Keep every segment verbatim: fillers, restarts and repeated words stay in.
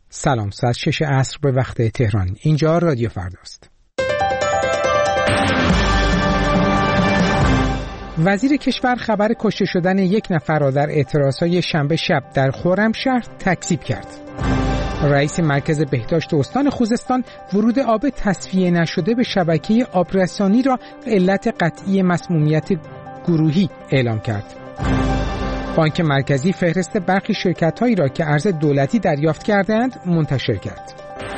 سلام، ساعت شش عصر به وقت تهران. اینجا رادیو فرداست. وزیر کشور خبر کشته شدن یک نفر را در اعتراضهای شنبه شب در خرمشهر تکذیب کرد. رئیس مرکز بهداشت استان خوزستان ورود آب تصفیه نشده به شبکه آبرسانی را به علت قطعی مسمومیت گروهی اعلام کرد. بانک مرکزی فهرست برخی شرکت‌هایی را که ارز دولتی دریافت کرده‌اند منتشر کرد.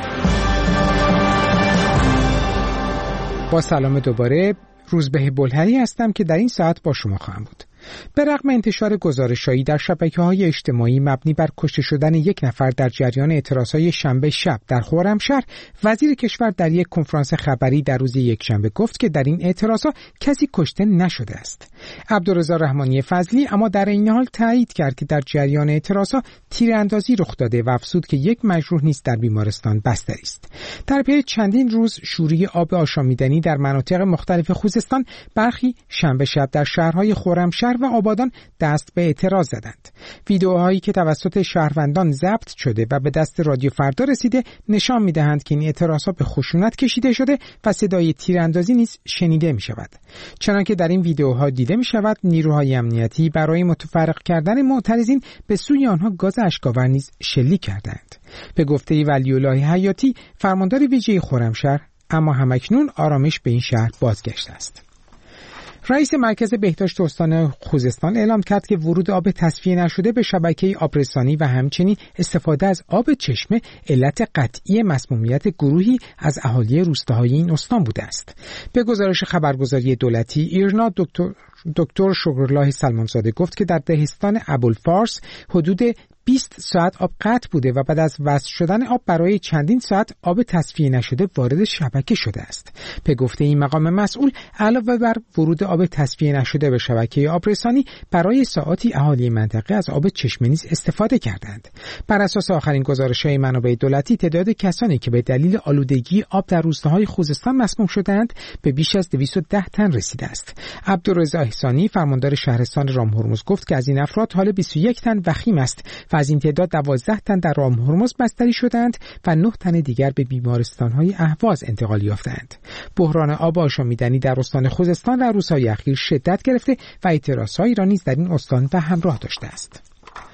با سلام دوباره، روزبه بلهری هستم که در این ساعت با شما خواهم بود. به رغم انتشار گزارش‌هایی در شبکه‌های اجتماعی مبنی بر کشته شدن یک نفر در جریان اعتراضهای شنبه شب در خرمشهر، وزیر کشور در یک کنفرانس خبری در روز یکشنبه گفت که در این اعتراضها کسی کشته نشده است. عبدالرضا رحمانی فضلی اما در این حال تایید کرد که در جریان اعتراضها تیراندازی رخ داده و افزود که یک مجروح نیز در بیمارستان بستری است. در پی چندین روز شوری آب آشامیدنی در مناطق مختلف خوزستان، برخی شنبه شب در شهرهای خرمشهر و آبادان دست به اعتراض زدند. ویدئوهایی که توسط شهروندان ضبط شده و به دست رادیو فردا رسیده نشان می‌دهند که این اعتراضها به خشونت کشیده شده و صدای تیراندازی نیز شنیده می‌شود. چنانکه در این ویدئوها دیده می‌شود نیروهای امنیتی برای متفرق کردن معترضین به سوی آنها گاز اشک‌آور نیز شلیک کردند. به گفته ولی‌الله حیاتی، فرماندار ویژه خرمشهر، اما همکنون آرامش به این شهر بازگشته است. رئیس مرکز بهداشت استان خوزستان اعلام کرد که ورود آب تصفیه نشده به شبکه آبرسانی و همچنین استفاده از آب چشمه علت قطعی مسمومیت گروهی از اهالی روستاهای این استان بوده است. به گزارش خبرگزاری دولتی ایرنا، دکتر دکتر شکرالله سلمانزاده گفت که در دهستان ابوالفارس حدود بیست ساعت آب قطع بوده و بعد از وصل شدن آب برای چندین ساعت آب تصفیه نشده وارد شبکه شده است. به گفته این مقام مسئول، علاوه بر ورود آب تصفیه نشده به شبکه آبرسانی، برای ساعاتی اهالی منطقه از آب چشمه نیز استفاده کردند. بر اساس آخرین گزارش‌های منابع دولتی، تعداد کسانی که به دلیل آلودگی آب در روستاهای خوزستان مسموم شدند به بیش از دویست و ده تن رسیده است. عبدالرضا احسانی، فرماندار شهرستان رامهرمز، گفت که از این افراد حال بیست و یک تن وخیم است و از این تعداد دوازده تن در رامهرمز بستری شدند و نه تن دیگر به بیمارستان‌های اهواز انتقال یافتند. بحران آب آشامیدنی در استان خوزستان در روزهای اخیر شدت گرفته و اعتراض‌هایی را نیز در این استان به همراه داشته است.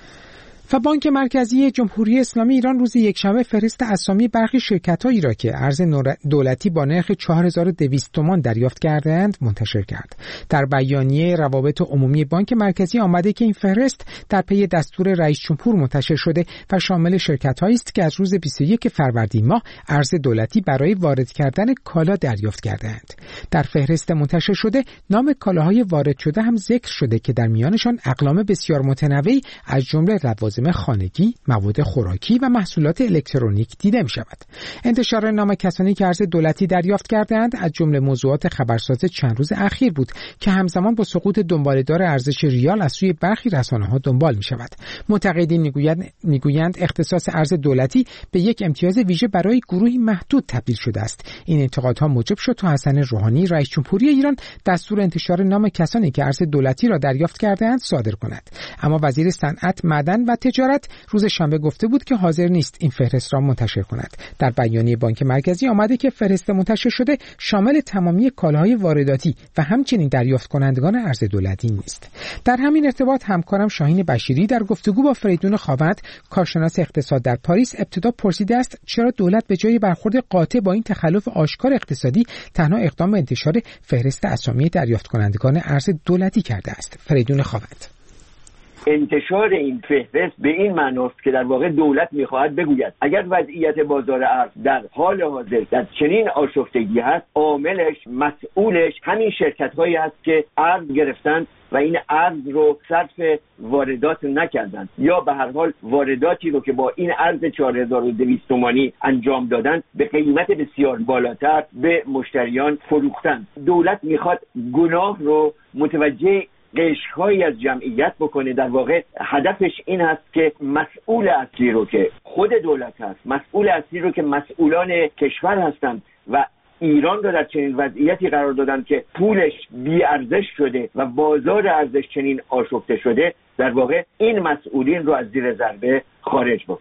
و بانک مرکزی جمهوری اسلامی ایران روز یکشنبه فهرست اسامی برخی شرکت‌هایی را که ارز دولتی با نرخ چهار هزار و دویست تومان دریافت کرده‌اند منتشر کرد. در بیانیه روابط عمومی بانک مرکزی آمده که این فهرست در پی دستور رئیس جمهور منتشر شده و شامل شرکت‌هایی است که از روز بیست و یک فروردین ماه ارز دولتی برای وارد کردن کالا دریافت کرده‌اند. در فهرست منتشر شده نام کالاهای وارد شده هم ذکر شده که در میانشان اقلام بسیار متنوعی از جمله لوازم خانگی، مواد خوراکی و محصولات الکترونیک دیده می شود. انتشار نام کسانی که ارز دولتی دریافت کرده‌اند از جمله موضوعات خبرساز چند روز اخیر بود که همزمان با سقوط دنباله‌دار ارزش ریال از سوی برخی رسانه‌ها دنبال می شود. منتقدین میگویند میگویند اختصاص ارز دولتی به یک امتیاز ویژه برای گروهی محدود تبدیل شده است. این انتقادها موجب شد تا حسن روحانی، رئیس جمهوری ایران، دستور انتشار نام کسانی که ارز دولتی را دریافت کرده‌اند صادر کند. اما وزیر صنعت، معدن و تجارت روز شنبه گفته بود که حاضر نیست این فهرست را منتشر کند. در بیانیه بانک مرکزی آمده که فهرست منتشر شده شامل تمامی کالاهای وارداتی و همچنین دریافت کنندگان ارز دولتی نیست. در همین ارتباط همکارم شاهین بشیری در گفتگو با فریدون خاوند، کارشناس اقتصاد در پاریس، ابتدا پرسیده است چرا دولت به جای برخورد قاطع با این تخلف آشکار اقتصادی تنها اقدام به انتشار فهرست اسامی دریافت کنندگان ارز دولتی کرده است. فریدون خاوند: انتشار این فهرست به این معناست که در واقع دولت می‌خواهد بگوید اگر وضعیت بازار ارز در حال حاضر در چنین آشفتگی هست، عاملش، مسئولش همین شرکت‌هایی هست که ارز گرفتند و این ارز رو صرف واردات نکردند یا به هر حال وارداتی رو که با این ارز چهار هزار و دویست تومانی انجام دادند به قیمت بسیار بالاتر به مشتریان فروختند. دولت می‌خواد گناه رو متوجه قشرهایی از جمعیت بکنه. در واقع هدفش این هست که مسئول اصلی رو که خود دولت هست، مسئول اصلی رو که مسئولان کشور هستند و ایران رو در چنین وضعیتی قرار دادن که پولش بی ارزش شده و بازار ارزش چنین آشفته شده، در واقع این مسئولین رو از زیر ضربه خارج بکنن.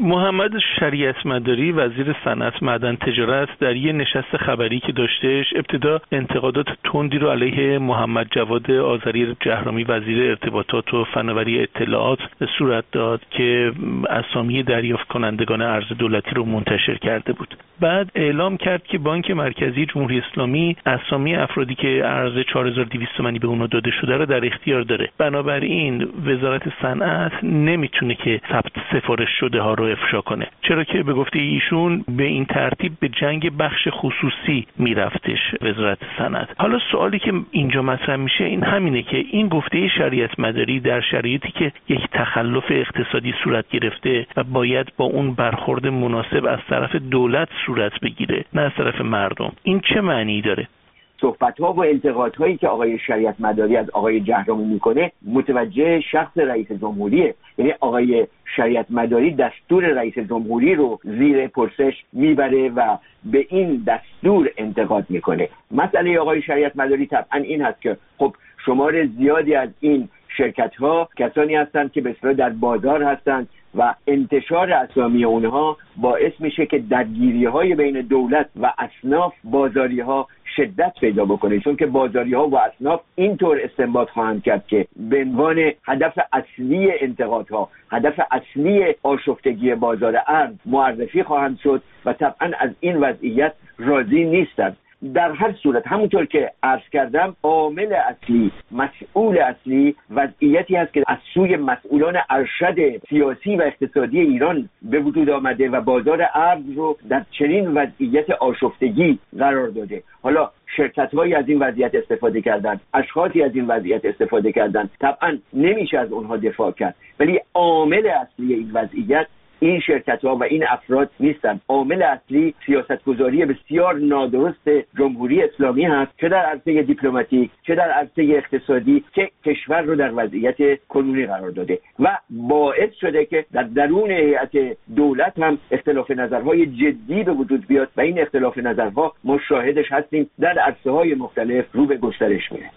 محمد شریعت مداری وزیر صنعت، معدن، تجارت در یه نشست خبری که داشتهش ابتدا انتقادات تندی رو علیه محمد جواد آذری جهرمی وزیر ارتباطات و فناوری اطلاعات صورت داد که اسامی دریافت کنندگان ارز دولتی رو منتشر کرده بود. بعد اعلام کرد که بانک مرکزی جمهوری اسلامی اسامی افرادی که ارز چهار هزار و دویست تومانی به اونها داده شده رو در اختیار داره. بنابراین وزارت صنعت نمیتونه که ثبت سفارش شده ها رو افشا کنه، چرا که به گفته ایشون به این ترتیب به جنگ بخش خصوصی میرفتش وزارت صنعت. حالا سوالی که اینجا مطرح میشه این همینه که این گفته شریعت مداری در شرایطی که یک تخلف اقتصادی صورت گرفته و باید با اون برخورد مناسب از طرف دولت صورت بگیره نه از طرف مردم، این چه معنی داره؟ صحبت‌ها و انتقادهایی که آقای شریعت مداری از آقای جهرمی میکنه متوجه شخص رئیس جمهوریه. یعنی آقای شریعت مداری دستور رئیس جمهوری رو زیر پرسش میبره و به این دستور انتقاد میکنه. مسئله آقای شریعت مداری طبعا این هست که خب شمار زیادی از این شرکت‌ها کسانی هستند که به اصطلاح در بازار هستند و انتشار اسامی اونها باعث میشه که درگیری‌های بین دولت و اصناف بازاری‌ها شدت پیدا بکنه، چون که بازاری‌ها و اصناف اینطور استنباط خواهند کرد که به عنوان هدف اصلی انتقادها، هدف اصلی آشفتگی بازار ارز معرفی خواهند شد و طبعا از این وضعیت راضی نیستند. در هر صورت همونطور که عرض کردم عامل اصلی، مسئول اصلی وضعیتی هست که از سوی مسئولان ارشد سیاسی و اقتصادی ایران به وجود آمده و بازار ارز رو در چنین وضعیت آشفتگی قرار داده. حالا شرکت‌هایی از این وضعیت استفاده کردن، اشخاصی از این وضعیت استفاده کردن، طبعا نمیشه از اونها دفاع کرد، ولی عامل اصلی این وضعیت این شرکت‌ها و این افراد نیستند. عامل اصلی سیاستگذاری بسیار نادرست جمهوری اسلامی هست، چه در عرصه دیپلماتیک، چه در عرصه اقتصادی، که کشور رو در وضعیت کنونی قرار داده و باعث شده که در درون هیئت دولت هم اختلاف نظرهای جدی به وجود بیاد و این اختلاف نظرها ما شاهدش هستیم در عرصه‌های مختلف رو به گسترش میره.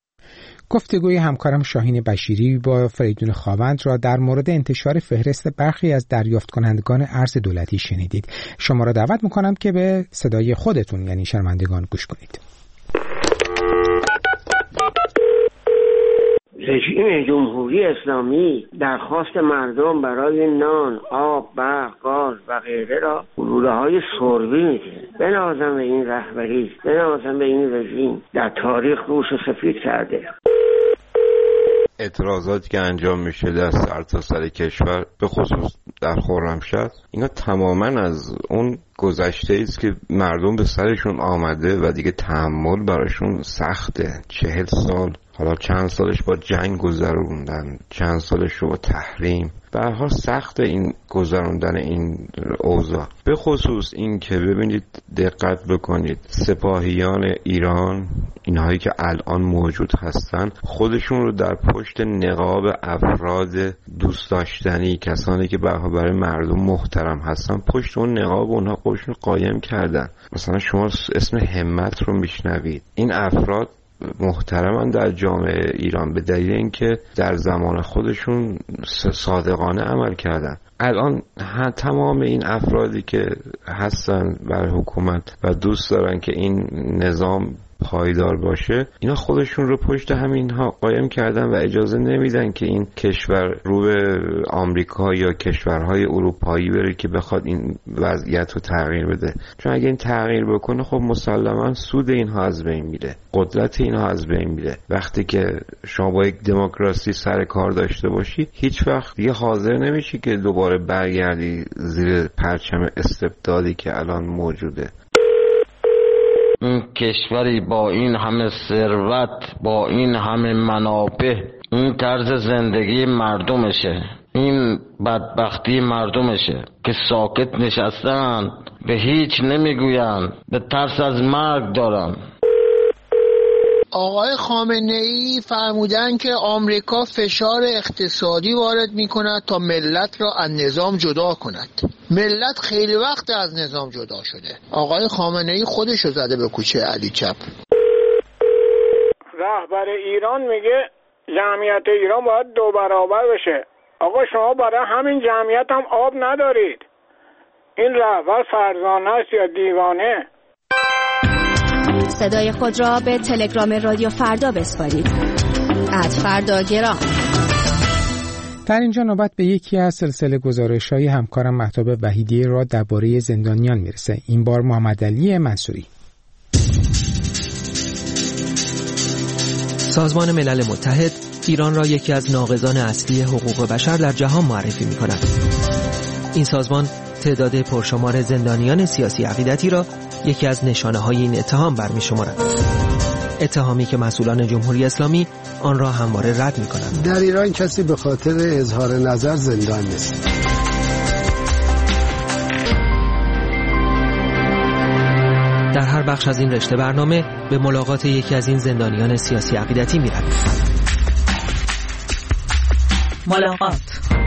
گفتگوی همکارم شاهین بشیری با فریدون خاوند را در مورد انتشار فهرست برخی از دریافت کنندگان ارز دولتی شنیدید. شما را دعوت میکنم که به صدای خودتون یعنی شنوندگان گوش کنید. رژیم جمهوری اسلامی درخواست مردم برای نان، آب، برق، گاز و غیره را گلوله‌های سربی میده. بنازم به این رهبری، بنازم به این رژیم در تاریخ روش سفید کرده. اعتراضاتی که انجام میشه در سرتاسر کشور به خصوص در خرمشهر اینا تماما از اون گذشته است که مردم به سرشون آمده و دیگه تحمل براشون سخته. چهل سال، حالا چند سالش با جنگ گذروندن، چند سالش رو با تحریم، به هر حال سخت این گذروندن این اوضاع. به خصوص این که ببینید دقت بکنید سپاهیان ایران، اینهایی که الان موجود هستن، خودشون رو در پشت نقاب افراد دوست داشتنی، کسانی که برای مردم محترم هستن، پشت اون نقاب اونها خودشون قایم کردن. مثلا شما اسم همت رو میشنوید، این افراد محترمن در جامعه ایران به دلیل اینکه در زمان خودشون صادقانه عمل کردن. الان تمام این افرادی که هستن برای حکومت و دوست دارن که این نظام پایدار باشه، اینا خودشون رو پشت همینها قایم کردن و اجازه نمیدن که این کشور رو به آمریکا یا کشورهای اروپایی بره که بخواد این وضعیت رو تغییر بده. چون اگه این تغییر بکنه خب مسلما سود اینها از بین میره، قدرت اینها از بین میره. وقتی که شما با یک دموکراسی سر کار داشته باشی، هیچ وقت دیگه حاضر نمیشی که دوباره برگردی زیر پرچم استبدادی که الان موجوده. این کشوری با این همه ثروت، با این همه منابع، این طرز زندگی مردمشه، این بدبختی مردمشه که ساکت نشستن، به هیچ نمیگوین، به ترس از مرگ دارن. آقای خامنه‌ای فرمودن که آمریکا فشار اقتصادی وارد می‌کند تا ملت را از نظام جدا کند. ملت خیلی وقت از نظام جدا شده. آقای خامنه‌ای خودش رو زده به کوچه علی چپ. رهبر ایران میگه جمعیت ایران باید دو برابر بشه. آقا شما برای همین جمعیت هم آب ندارید. این رهبر فرزانه است یا دیوانه؟ صدای خود را به تلگرام رادیو فردا بسپارید. ات فردا گرام. در اینجا نوبت به یکی از سلسله گزارش‌های همکارم مهتاب وحیدی را درباره زندانیان میرسه. این بار محمد علی منصوری. سازمان ملل متحد ایران را یکی از ناقضان اصلی حقوق بشر در جهان معرفی می‌کند. این سازمان تعداد پرشمار زندانیان سیاسی عقیدتی را یکی از نشانه‌های این اتهام برمی‌شمارد. اتهامی که مسئولان جمهوری اسلامی آن را همواره رد می‌کنند. در ایران کسی به خاطر اظهار نظر زندان نیست. در هر بخش از این رشته برنامه به ملاقات یکی از این زندانیان سیاسی عقیدتی می‌رویم. ملاقات.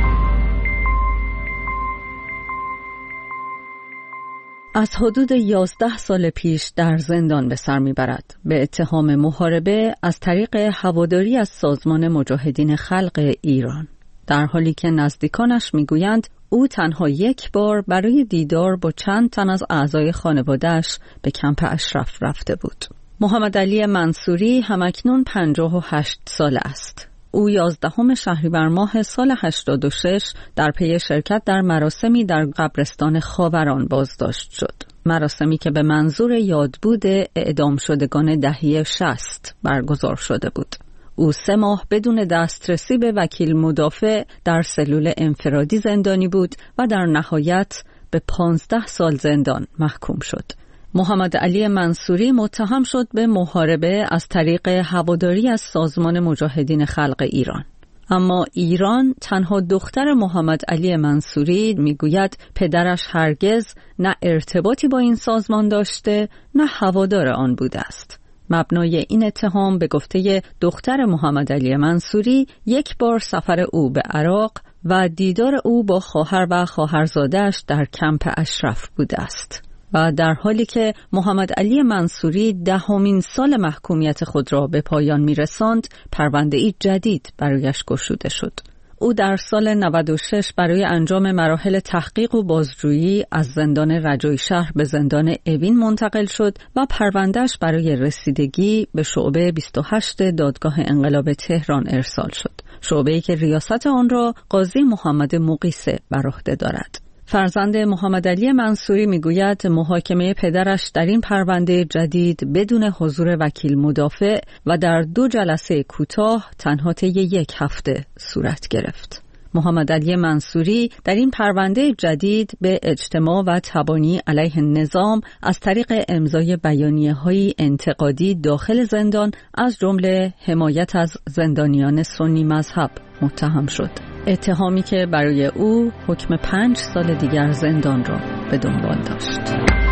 از حدود یازده سال پیش در زندان به سر میبرد به اتهام محاربه از طریق هواداری از سازمان مجاهدین خلق ایران، در حالی که نزدیکانش میگویند او تنها یک بار برای دیدار با چند تن از اعضای خانواده‌اش به کمپ اشرف رفته بود. محمد علی منصوری همکنون پنجاه و هشت ساله است. او یازدهم شهریور ماه سال هشتاد و شش در پی شرکت در مراسمی در قبرستان خاوران بازداشت شد. مراسمی که به منظور یادبود اعدام شدگان دهه شصت برگزار شده بود. او سه ماه بدون دسترسی به وکیل مدافع در سلول انفرادی زندانی بود و در نهایت به پانزده سال زندان محکوم شد. محمد علی منصوری متهم شد به محاربه از طریق هواداری از سازمان مجاهدین خلق ایران. اما ایران تنها دختر محمد علی منصوری میگوید پدرش هرگز نه ارتباطی با این سازمان داشته نه هوادار آن بوده است. مبنای این اتهام به گفته دختر محمد علی منصوری یک بار سفر او به عراق و دیدار او با خواهر و خواهرزاده‌اش در کمپ اشرف بوده است. و در حالی که محمد علی منصوری دهمین سال محکومیت خود را به پایان می‌رساند، پرونده‌ای جدید برایش گشوده شد. او در سال نود و شش برای انجام مراحل تحقیق و بازجویی از زندان رجایی شهر به زندان اوین منتقل شد و پروندهش برای رسیدگی به شعبه بیست و هشت دادگاه انقلاب تهران ارسال شد. شعبه‌ای که ریاست آن را قاضی محمد مقیسه بر عهده دارد. فرزند محمد علی منصوری میگوید محاکمه پدرش در این پرونده جدید بدون حضور وکیل مدافع و در دو جلسه کوتاه تنها طی یک هفته صورت گرفت. محمد علی منصوری در این پرونده جدید به اجتماع و تبانی علیه نظام از طریق امضای بیانیه‌های انتقادی داخل زندان از جمله حمایت از زندانیان سنی مذهب متهم شد. اتهامی که برای او حکم پنج سال دیگر زندان را به دنبال داشت.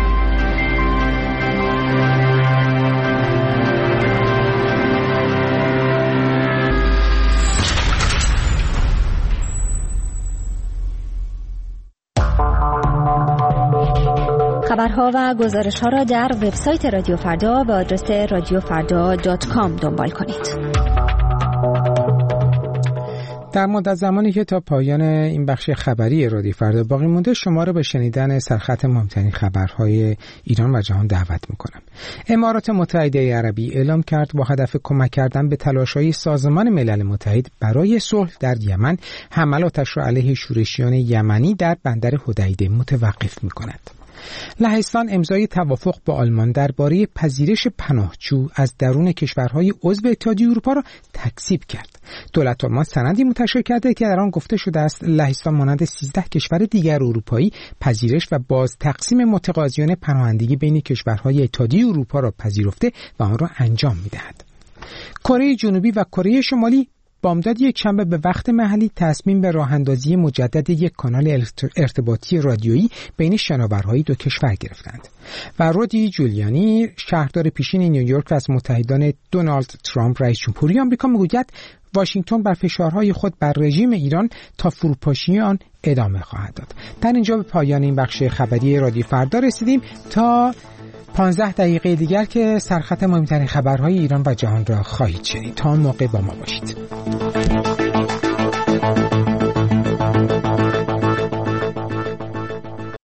خبرها و گزارش‌ها را در وبسایت رادیو فردا با آدرس رادیو فردا دات کام دنبال کنید. در مدت زمانی که تا پایان این بخش خبری رادیو فردا باقی مونده، شما را به شنیدن سرخط مهمترین خبرهای ایران و جهان دعوت می‌کنم. امارات متحده عربی اعلام کرد با هدف کمک کردن به تلاش‌های سازمان ملل متحد برای صلح در یمن، حملاتش را علیه شورشیان یمنی در بندر حدیده متوقف می‌کند. لهستان امضای توافق با آلمان درباره پذیرش پناهجو از درون کشورهای عضو اتحادیه اروپا را تکذیب کرد. دولت آلمان سندی منتشر کرده که در آن گفته شده است لهستان مانند سیزده کشور دیگر اروپایی پذیرش و باز تقسیم متقاضیان پناهندگی بین کشورهای اتحادیه اروپا را پذیرفته و آن را انجام می‌دهد. کره جنوبی و کره شمالی بامداد یک شنبه به وقت محلی تصمیم به راه اندازی مجدد یک کانال ارتباطی رادیویی بین شناورهای دو کشور گرفتند و رودی جولیانی، شهردار پیشین نیویورک و از متحدان دونالد ترامپ رئیس جمهوری آمریکا، میگوید واشنگتن بر فشارهای خود بر رژیم ایران تا فروپاشی آن ادامه خواهد داد. در اینجا به پایان این بخش خبری رادیو فردا رسیدیم. تا پانزده دقیقه دیگر که سرخط مهمترین خبرهای ایران و جهان را خواهید شنید. تا اون موقع با ما باشید.